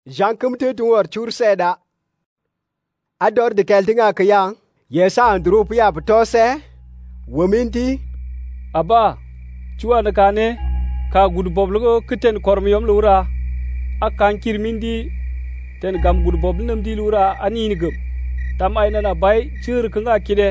Jean kumte tuwar chur seda. Ador de keltinga kayang. Yesa Andrew pia petose. Wominti. Aba. Chua na kane. Ka gudu boblugo kiten kormiyom lura. Akan kirmindi. Ten gam gudu boblum di lura ani nigum. Tam aina na bay chur kanga kide.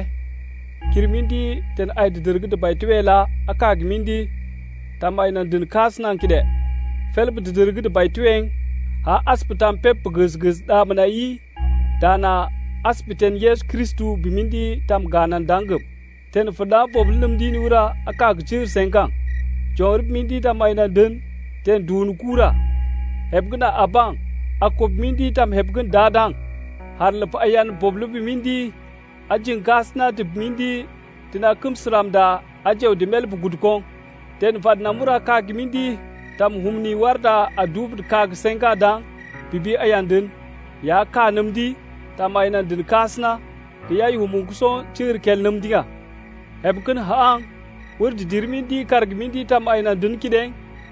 Kirmindi ten ay dirgid bay tuwela. Akag mindi. Tam aina din kas nan kide. Felb dirgid bay tuweng. Ha aspitan pep guz da mana yi. Dana aspiten Yesu Kristu bimindi tam ganan dangum. Ten fada boblum di nura akag chur senkang. Jor mindi tam aina din. Ten dun kura. Hebguna abang. Akob mindi tam hebgun dadang. Har lepa ayan boblu bimindi. Ajing gasna tip mindi. Tina kum sramda ajew dimel bugudkong. Ten fad namura kag mindi. Tam humni warda adub kag senka dang. Bibi ayan din. Ya ka namdi. Tam ayan din kasna. Kaya yuhumun kuson chir kel namdiga. Hebgun haang. Wurdi dirmindi kargmindi tam ayan din kideng.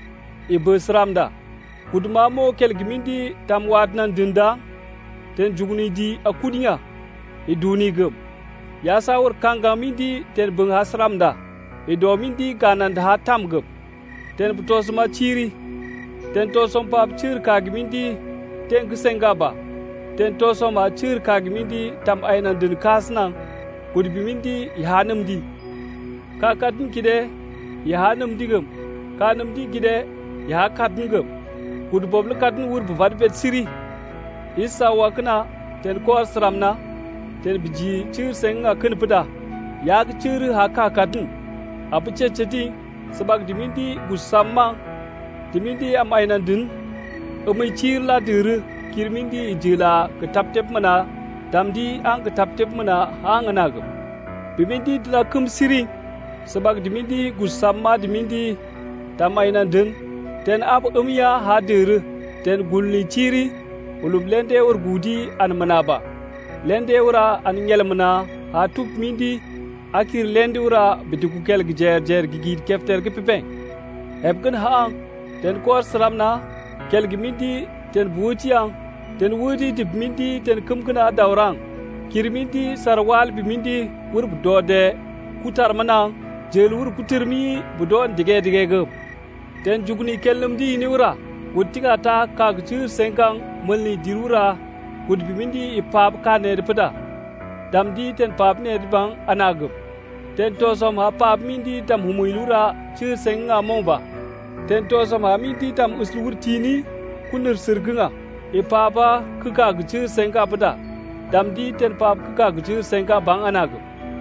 Ibu sramda. Kudmamo kelgmindi tam wadnan dinda. Ten jugni di akudinya. Iduni gum. Ya sawur kanga mindi ten bung hasramda. Idomindi ganan da tam gum. Ten putosma chiri. Ten tosom pap chir kagmindi. Ten kusengaba. Ten tosoma chir kagmindi tam ainan din kasnang. Kudbimindi yahanamdi. Kakatun kide yahanamdi gum. Kanamdi kide yahakatun gum. Kudboblu katun wur bavad bet siri. Isa wakna ten ko asramna. Ten biji chir senga kunpuda. Yag chir haka katun. Abu ceceti. Sebab dimindi gusamang. Dimindi am ainan din. Umay chir la diri. Kirmindi ijila ketap-tep mana. Damdi ang ketap-tep mana hanganagam. Bimindi dila kum siri. Sebab dimindi gusama dimindi. Tam ainan din. Ten ab umya ha diri. Ten gulli chiri. Ulub lende ur gudi an manaba. Lende ura an nyelmana ha tuk mindi. Akir lende ura bitiku kel jer gigid kefter kipipeng. Hebgun haang. Ten kor sramna. Kel gimindi ten buutiang. Ten wudi dip mindi ten kumkuna daurang. Kirmindi sarwal bimindi ur budode. Kutar manang. Jel ur kutirmi budon dige gub. Ten jugni kelumdi ni ura. Wutiga ta kagchir senkang mulni dirura. Wud bimindi ipap ka nedpeda. Damdi ten pap nedbang anagub. Ten tosom ha pap mindi tam humuilura chir senga momba. Ten tosom ha mindi tam uslur tini kunir sirgunga. Ipapa kagchir senga peda. Damdi ten pap kagchir senga bang anagub.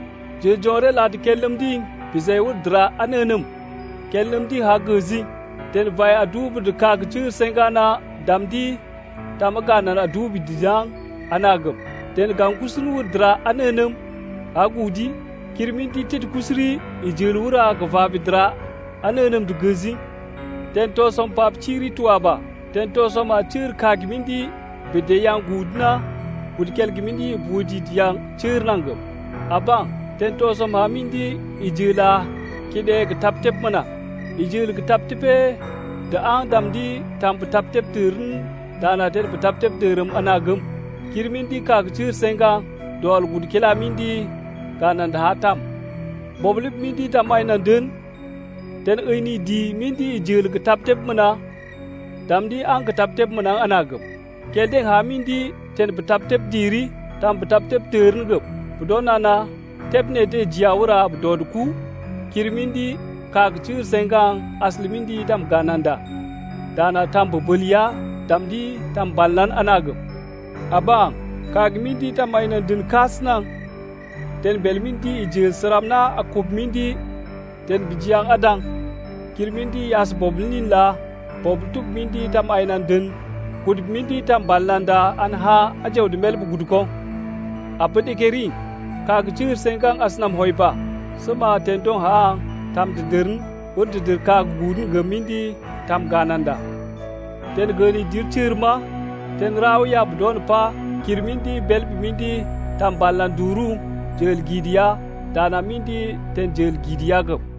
Je jore lad kelumdi bizay wudra anenum. Kelumdi ha guzi. Ten vai adubu de kagchir senga na damdi tamagana adubu dijang anagum. Ten gang kusun wudra anenum agudi kirminti tit kusri ijilura gavabidra anenum de guzi. Ten tosom pap chiri tuaba. Ten tosom achir kagmindi bedeyang gudna wudkel gimindi budi diyang chir nangum. Abang ten tosom hamindi ijila kide getap-tep mana. Ijil getap-tepe da ang damdi tam betap-tep turun dana ter betap-tep turum anagum. Kirmindi kagchir senga dol gud kila mindi kanan da hatam. Boblip mindi tamay nandun. Ten ini di mindi ijil getap-tep mana. Damdi ang getap-tep mana anagum. Keldeng ha mindi ten betap-tep diri tam betap-tep turun gup. Budonana tepne te jiawura budodku. Kirmindi kagchir sengang aslimindi tam gananda. Dana tam bubulia damdi tam balan anagum. Abang kagmindi tam aina din kasnang. Ten belmindi ijil seramna akub mindi. Ten bijiang adang. Kirmindi yas boblin la. Boblutuk mindi tam aina din. Kudip mindi tam balanda anha ajaw dimel bugudukong. Apet ikeri kagchir sengang asnam hoipa. Sema tentong haang. Tam didirn, ur didir kag budun gemindi tam gananda. Ten gani dirchirma, ten raw ya budon pa, kirmindi belbimindi tam balan duru, jel gidia, dana mindi ten jel gidia gap.